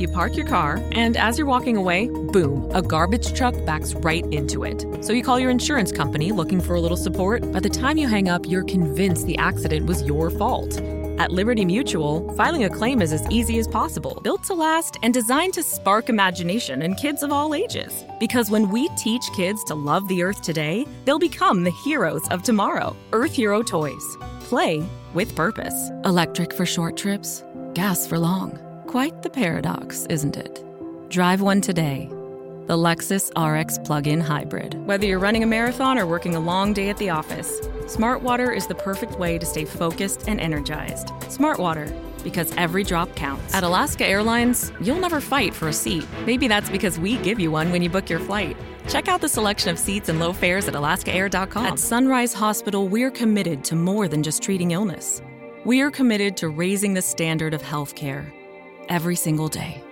You park your car, and as you're walking away, boom, a garbage truck backs right into it. So you call your insurance company looking for a little support. By the time you hang up, you're convinced the accident was your fault. At Liberty Mutual, filing a claim is as easy as possible, built to last and designed to spark imagination in kids of all ages. Because when we teach kids to love the Earth today, they'll become the heroes of tomorrow. Earth Hero Toys. Play with purpose. Electric for short trips, gas for long. Quite the paradox, isn't it? Drive one today. The Lexus RX Plug-in Hybrid. Whether you're running a marathon or working a long day at the office, Smart Water is the perfect way to stay focused and energized. Smart Water, because every drop counts. At Alaska Airlines, you'll never fight for a seat. Maybe that's because we give you one when you book your flight. Check out the selection of seats and low fares at alaskaair.com. At Sunrise Hospital, we're committed to more than just treating illness. We're committed to raising the standard of healthcare every single day.